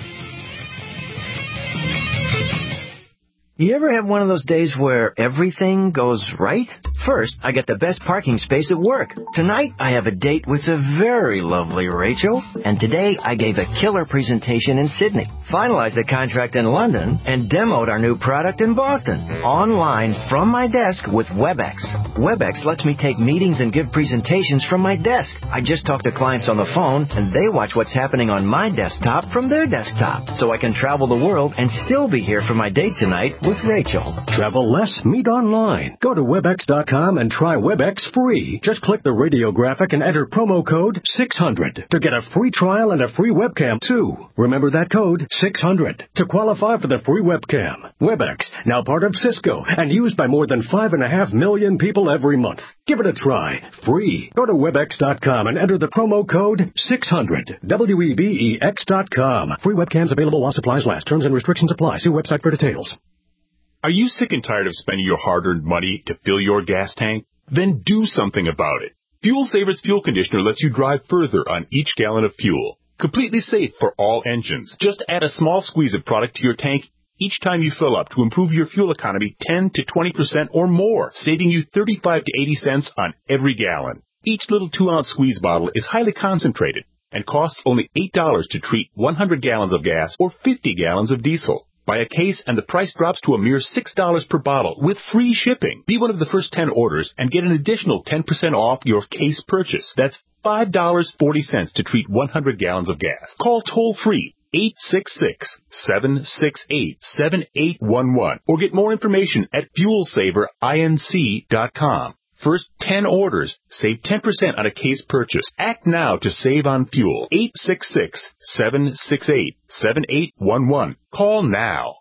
You ever have one of those days where everything goes right? First, I get the best parking space at work. Tonight, I have a date with the very lovely Rachel. And today, I gave a killer presentation in Sydney, finalized a contract in London, and demoed our new product in Boston. Online, from my desk with WebEx. WebEx lets me take meetings and give presentations from my desk. I just talk to clients on the phone, and they watch what's happening on my desktop from their desktop. So I can travel the world and still be here for my date tonight with Rachel. Travel less, meet online. Go to webex dot com and try WebEx free. Just click the radio graphic and enter promo code six hundred to get a free trial and a free webcam too. Remember that code, six hundred, to qualify for the free webcam. WebEx, now part of Cisco and used by more than five and a half million people every month. Give it a try. Free. Go to webex dot com and enter the promo code six hundred. W E B E X dot com. Free webcams available while supplies last. Terms and restrictions apply. See website for details. Are you sick and tired of spending your hard-earned money to fill your gas tank? Then do something about it. Fuel Saver's Fuel Conditioner lets you drive further on each gallon of fuel. Completely safe for all engines. Just add a small squeeze of product to your tank each time you fill up to improve your fuel economy ten to twenty percent or more, saving you thirty-five to eighty cents on every gallon. Each little two-ounce squeeze bottle is highly concentrated and costs only eight dollars to treat one hundred gallons of gas or fifty gallons of diesel. Buy a case and the price drops to a mere six dollars per bottle with free shipping. Be one of the first ten orders and get an additional ten percent off your case purchase. That's five dollars and forty cents to treat one hundred gallons of gas. Call toll-free eight six six, seven six eight, seven eight one one or get more information at fuel saver inc dot com. First ten orders save ten percent on a case purchase. Act now to save on fuel. eight six six, seven six eight, seven eight one one. Call now.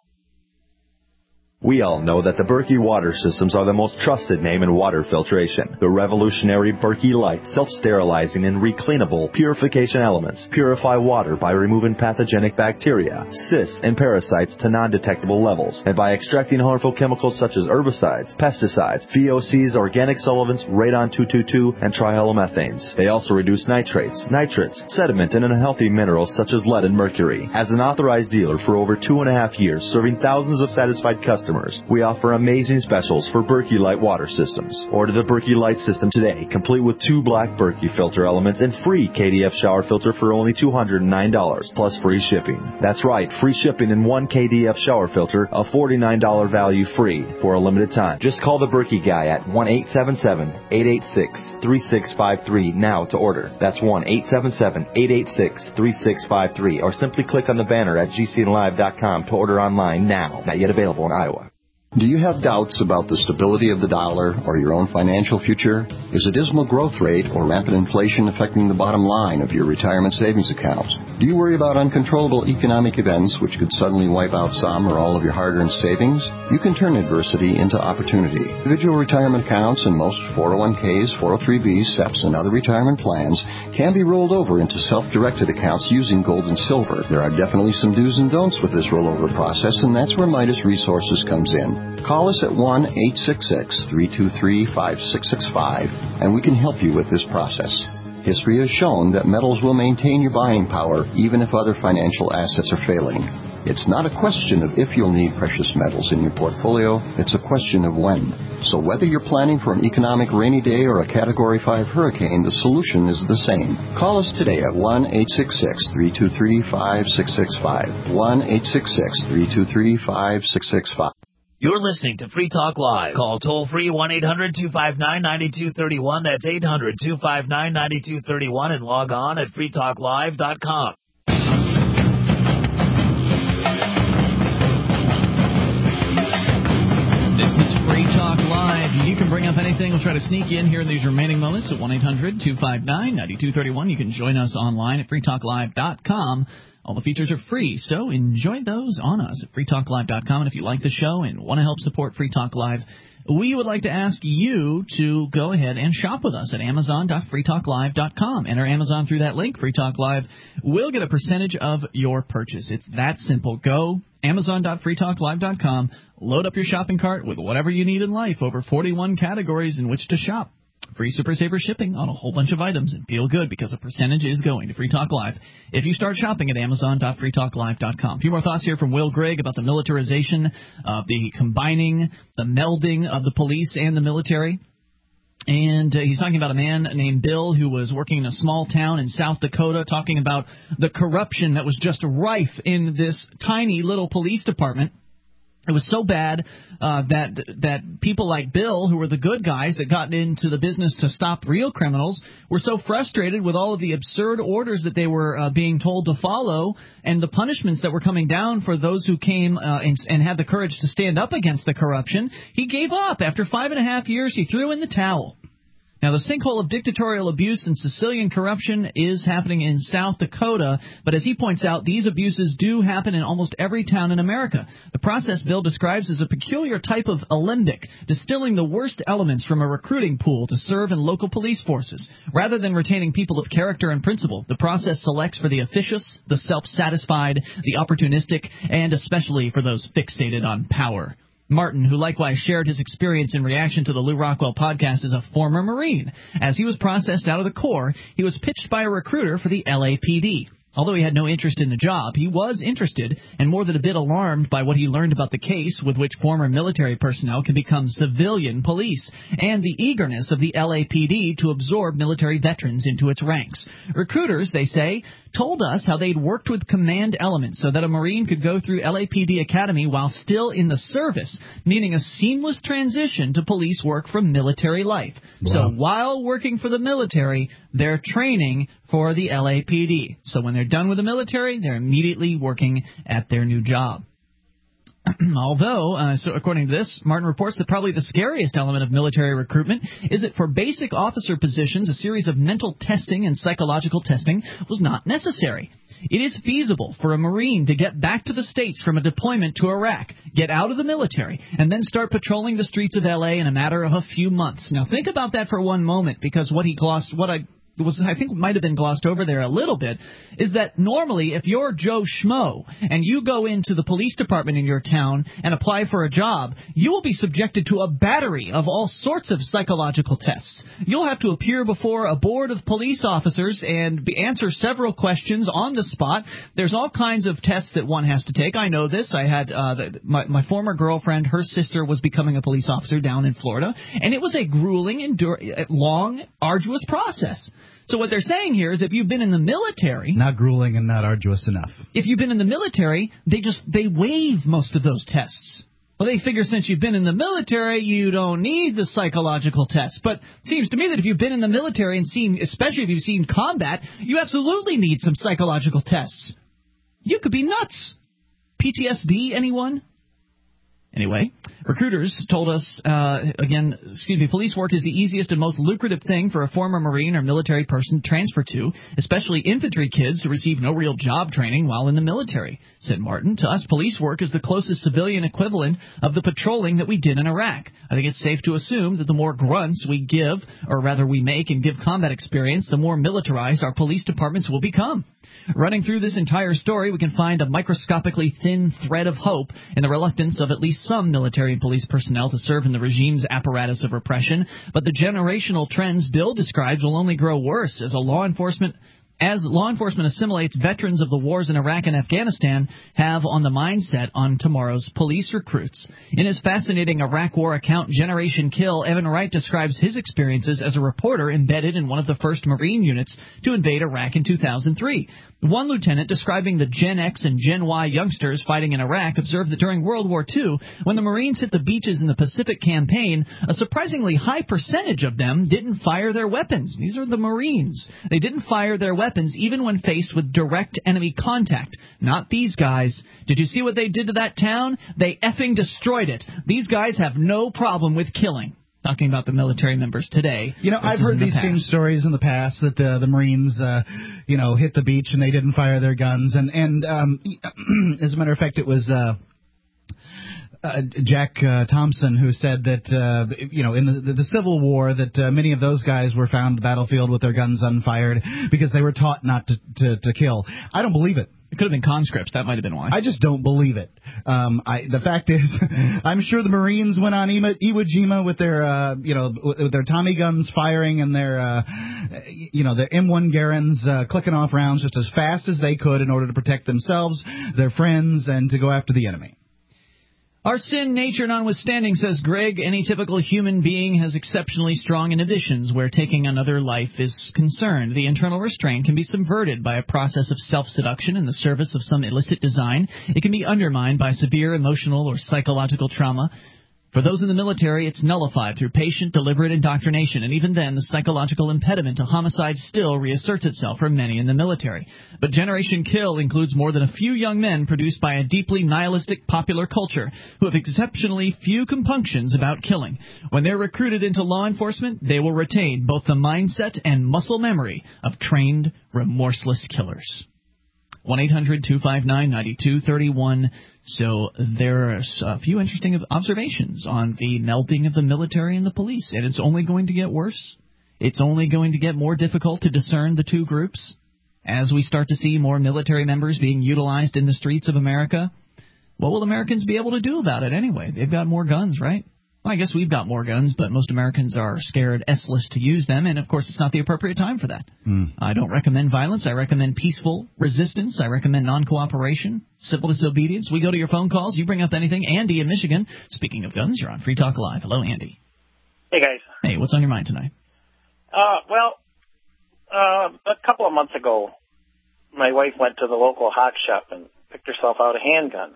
We all know that the Berkey water systems are the most trusted name in water filtration. The revolutionary Berkey Light self-sterilizing and recleanable purification elements purify water by removing pathogenic bacteria, cysts, and parasites to non-detectable levels, and by extracting harmful chemicals such as herbicides, pesticides, V O Cs, organic solvents, radon two twenty-two, and trihalomethanes. They also reduce nitrates, nitrates, sediment, and unhealthy minerals such as lead and mercury. As an authorized dealer for over two and a half years, serving thousands of satisfied customers, we offer amazing specials for Berkey Light water systems. Order the Berkey Light system today, complete with two black Berkey filter elements and free K D F shower filter for only two hundred nine dollars, plus free shipping. That's right, free shipping and one K D F shower filter, a forty-nine dollars value free for a limited time. Just call the Berkey guy at one eight seven seven, eight eight six, three six five three now to order. That's one eight seven seven, eight eight six, three six five three, or simply click on the banner at G C N live dot com to order online now. Not yet available in Iowa. Do you have doubts about the stability of the dollar or your own financial future? Is a dismal growth rate or rampant inflation affecting the bottom line of your retirement savings accounts? Do you worry about uncontrollable economic events which could suddenly wipe out some or all of your hard-earned savings? You can turn adversity into opportunity. Individual retirement accounts and most four oh one Ks, four oh three Bs, S E Ps, and other retirement plans can be rolled over into self-directed accounts using gold and silver. There are definitely some do's and don'ts with this rollover process, and that's where Midas Resources comes in. Call us at one eight six six, three two three, five six six five, and we can help you with this process. History has shown that metals will maintain your buying power even if other financial assets are failing. It's not a question of if you'll need precious metals in your portfolio, it's a question of when. So whether you're planning for an economic rainy day or a Category five hurricane, the solution is the same. Call us today at one eight six six, three two three, five six six five, one eight six six, three two three, five six six five. You're listening to Free Talk Live. Call toll-free one eight hundred two five nine nine two three one. That's eight hundred two five nine nine two three one, and log on at free talk live dot com. This is Free Talk Live. You can bring up anything. We'll try to sneak you in here in these remaining moments at one eight hundred two five nine nine two three one. You can join us online at free talk live dot com. All the features are free, so enjoy those on us at free talk live dot com. And if you like the show and want to help support Free Talk Live, we would like to ask you to go ahead and shop with us at amazon dot free talk live dot com. Enter Amazon through that link. Free Talk Live will get a percentage of your purchase. It's that simple. Go amazon dot free talk live dot com. Load up your shopping cart with whatever you need in life. Over forty-one categories in which to shop. Free Super Saver shipping on a whole bunch of items, and feel good because a percentage is going to Free Talk Live if you start shopping at amazon dot free talk live dot com. A few more thoughts here from Will Grigg about the militarization, uh, the combining, the melding of the police and the military. And uh, he's talking about a man named Bill who was working in a small town in South Dakota, talking about the corruption that was just rife in this tiny little police department. It was so bad uh, that that people like Bill, who were the good guys that got into the business to stop real criminals, were so frustrated with all of the absurd orders that they were uh, being told to follow and the punishments that were coming down for those who came uh, and, and had the courage to stand up against the corruption. He gave up. After five and a half years, he threw in the towel. Now, the sinkhole of dictatorial abuse and Sicilian corruption is happening in South Dakota, but as he points out, these abuses do happen in almost every town in America. The process Bill describes as a peculiar type of alembic, distilling the worst elements from a recruiting pool to serve in local police forces. Rather than retaining people of character and principle, the process selects for the officious, the self-satisfied, the opportunistic, and especially for those fixated on power. Martin, who likewise shared his experience in reaction to the Lou Rockwell podcast, is a former Marine. As he was processed out of the Corps, he was pitched by a recruiter for the L A P D. Although he had no interest in the job, he was interested and more than a bit alarmed by what he learned about the case with which former military personnel can become civilian police and the eagerness of the L A P D to absorb military veterans into its ranks. Recruiters, they say, told us how they'd worked with command elements so that a Marine could go through L A P D Academy while still in the service, meaning a seamless transition to police work from military life. Wow. So while working for the military, they're training for the L A P D. So when they're done with the military, they're immediately working at their new job. Although, uh, so according to this, Martin reports that probably the scariest element of military recruitment is that for basic officer positions, a series of mental testing and psychological testing was not necessary. It is feasible for a Marine to get back to the States from a deployment to Iraq, get out of the military, and then start patrolling the streets of L A in a matter of a few months. Now, think about that for one moment, because what he glossed, what I was, I think might have been glossed over there a little bit, is that normally if you're Joe Schmo and you go into the police department in your town and apply for a job, you will be subjected to a battery of all sorts of psychological tests. You'll have to appear before a board of police officers and be, answer several questions on the spot. There's all kinds of tests that one has to take. I know this. I had uh, the, my, my former girlfriend, her sister was becoming a police officer down in Florida, and it was a grueling, endur- long, arduous process. So what they're saying here is if you've been in the military... Not grueling and not arduous enough. If you've been in the military, they just they waive most of those tests. Well, they figure since you've been in the military, you don't need the psychological tests. But it seems to me that if you've been in the military and seen, especially if you've seen combat, you absolutely need some psychological tests. You could be nuts. P T S D, anyone? Anyway, recruiters told us, uh, again, excuse me, police work is the easiest and most lucrative thing for a former Marine or military person to transfer to, especially infantry kids who receive no real job training while in the military, said Martin. To us, police work is the closest civilian equivalent of the patrolling that we did in Iraq. I think it's safe to assume that the more grunts we give, or rather we make and give combat experience, the more militarized our police departments will become. Running through this entire story, we can find a microscopically thin thread of hope in the reluctance of at least some military and police personnel to serve in the regime's apparatus of repression, but the generational trends Bill describes will only grow worse as a law enforcement as law enforcement assimilates veterans of the wars in Iraq and Afghanistan have on the mindset on tomorrow's police recruits. In his fascinating Iraq War account, Generation Kill, Evan Wright describes his experiences as a reporter embedded in one of the first Marine units to invade Iraq in two thousand three. One lieutenant describing the Gen X and Gen Y youngsters fighting in Iraq observed that during World War Two, when the Marines hit the beaches in the Pacific Campaign, a surprisingly high percentage of them didn't fire their weapons. These are the Marines. They didn't fire their weapons even when faced with direct enemy contact. Not these guys. Did you see what they did to that town? They effing destroyed it. These guys have no problem with killing. Talking about the military members today. You know, I've heard these same stories in the past that the, the Marines, uh, you know, hit the beach and they didn't fire their guns. And, and um, as a matter of fact, it was uh, uh, Jack uh, Thompson who said that, uh, you know, in the, the, the Civil War that uh, many of those guys were found on the battlefield with their guns unfired because they were taught not to, to, to kill. I don't believe it. It could have been conscripts. That might have been why. I just don't believe it. Um, I, the fact is, I'm sure the Marines went on Iwo, Iwo Jima with their, uh, you know, with their Tommy guns firing and their, uh, you know, their M one Garens uh, clicking off rounds just as fast as they could in order to protect themselves, their friends, and to go after the enemy. Our sin nature notwithstanding, says Greg, any typical human being has exceptionally strong inhibitions where taking another life is concerned. The internal restraint can be subverted by a process of self-seduction in the service of some illicit design. It can be undermined by severe emotional or psychological trauma. For those in the military, it's nullified through patient, deliberate indoctrination, and even then, the psychological impediment to homicide still reasserts itself for many in the military. But Generation Kill includes more than a few young men produced by a deeply nihilistic popular culture who have exceptionally few compunctions about killing. When they're recruited into law enforcement, they will retain both the mindset and muscle memory of trained, remorseless killers. one eight hundred two five nine nine two three one. So there are a few interesting observations on the melding of the military and the police, and it's only going to get worse. It's only going to get more difficult to discern the two groups as we start to see more military members being utilized in the streets of America. What will Americans be able to do about it anyway? They've got more guns, right? Well, I guess we've got more guns, but most Americans are scared S-less to use them, and of course it's not the appropriate time for that. Mm. I don't recommend violence. I recommend peaceful resistance. I recommend non-cooperation, civil disobedience. We go to your phone calls. You bring up anything. Andy in Michigan. Speaking of guns, you're on Free Talk Live. Hello, Andy. Hey, guys. Hey, what's on your mind tonight? Uh, well, uh, a couple of months ago, my wife went to the local hot shop and picked herself out a handgun.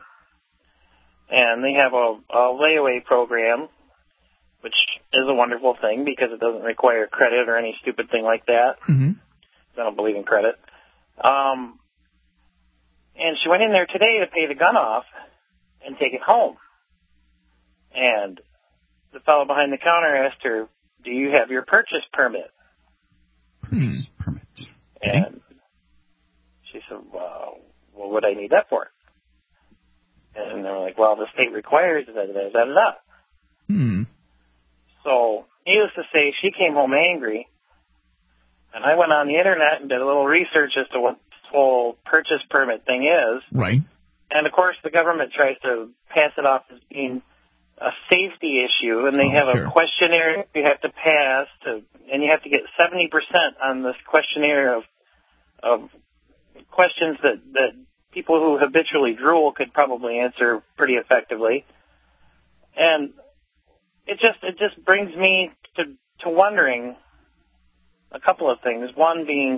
And they have a, a layaway program, which is a wonderful thing because it doesn't require credit or any stupid thing like that. Mm-hmm. I don't believe in credit. Um, and she went in there today to pay the gun off, and take it home. And the fellow behind the counter asked her, do you have your purchase permit? Purchase hmm. permit. And she said, well, what would I need that for? And they were like, well, the state requires da da da da da. Hmm. So, needless to say, she came home angry. And I went on the internet and did a little research as to what this whole purchase permit thing is. Right. And, of course, the government tries to pass it off as being a safety issue, and they oh, have sure. a questionnaire you have to pass, to, and you have to get seventy percent on this questionnaire of of questions that, that people who habitually drool could probably answer pretty effectively. And it just it just brings me to, to wondering a couple of things. One being,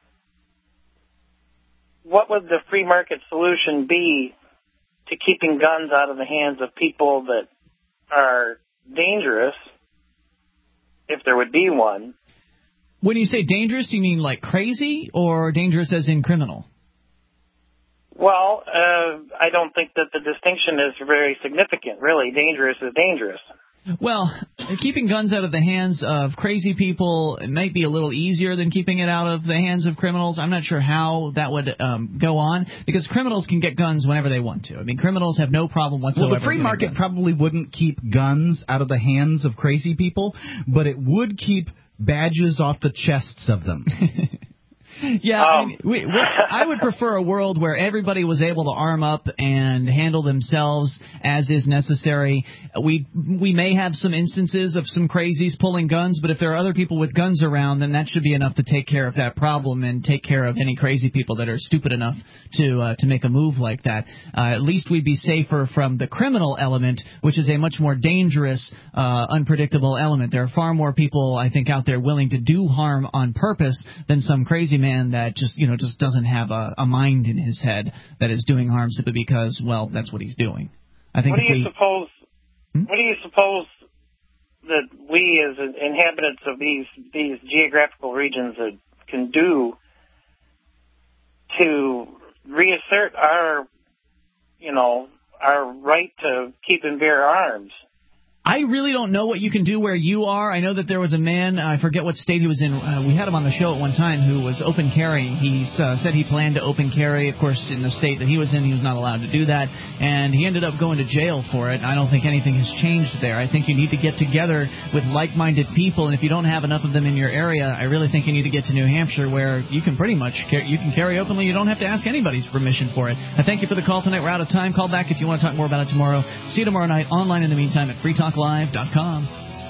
what would the free market solution be to keeping guns out of the hands of people that are dangerous, if there would be one? When you say dangerous, do you mean like crazy, or dangerous as in criminal? Well, uh, I don't think that the distinction is very significant, really. Dangerous is dangerous. Well, keeping guns out of the hands of crazy people might be a little easier than keeping it out of the hands of criminals. I'm not sure how that would um, go on, because criminals can get guns whenever they want to. I mean, criminals have no problem whatsoever. Well, the free market guns. probably wouldn't keep guns out of the hands of crazy people, but it would keep badges off the chests of them. Yeah, um. I, mean, we, we, I would prefer a world where everybody was able to arm up and handle themselves as is necessary. We we may have some instances of some crazies pulling guns, but if there are other people with guns around, then that should be enough to take care of that problem and take care of any crazy people that are stupid enough to uh, to make a move like that. Uh, at least we'd be safer from the criminal element, which is a much more dangerous, uh, unpredictable element. There are far more people, I think, out there willing to do harm on purpose than some crazy man man that just, you know, just doesn't have a, a mind in his head that is doing harm simply because, well, that's what he's doing. I think. What do you we, suppose? Hmm? What do you suppose that we, as inhabitants of these these geographical regions, uh, can do to reassert our, you know, our right to keep and bear arms? I really don't know what you can do where you are. I know that there was a man, I forget what state he was in. Uh, we had him on the show at one time who was open carrying. He uh, said he planned to open carry. Of course, in the state that he was in, he was not allowed to do that. And he ended up going to jail for it. I don't think anything has changed there. I think you need to get together with like-minded people. And if you don't have enough of them in your area, I really think you need to get to New Hampshire where you can pretty much car- you can carry openly. You don't have to ask anybody's permission for it. I thank you for the call tonight. We're out of time. Call back if you want to talk more about it tomorrow. See you tomorrow night online in the meantime at free talk live dot com.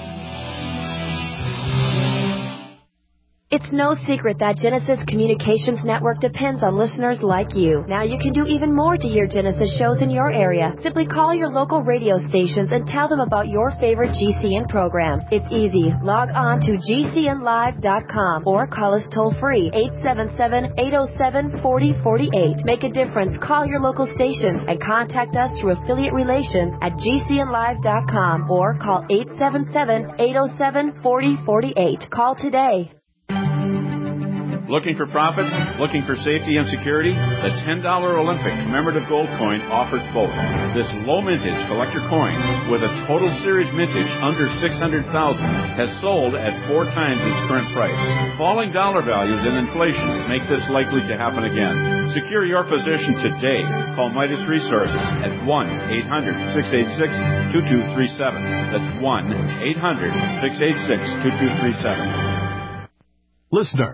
It's no secret that Genesis Communications Network depends on listeners like you. Now you can do even more to hear Genesis shows in your area. Simply call your local radio stations and tell them about your favorite G C N programs. It's easy. Log on to G C N live dot com or call us toll-free, eight seven seven, eight oh seven, four oh four eight. Make a difference. Call your local stations and contact us through affiliate relations at G C N live dot com or call eight seven seven, eight oh seven, four oh four eight. Call today. Looking for profits? Looking for safety and security? The ten dollar Olympic commemorative gold coin offers both. This low mintage collector coin with a total series mintage under six hundred thousand has sold at four times its current price. Falling dollar values and inflation make this likely to happen again. Secure your position today. Call Midas Resources at one eight hundred, six eight six, two two three seven. That's one eight hundred, six eight six, two two three seven. Listener,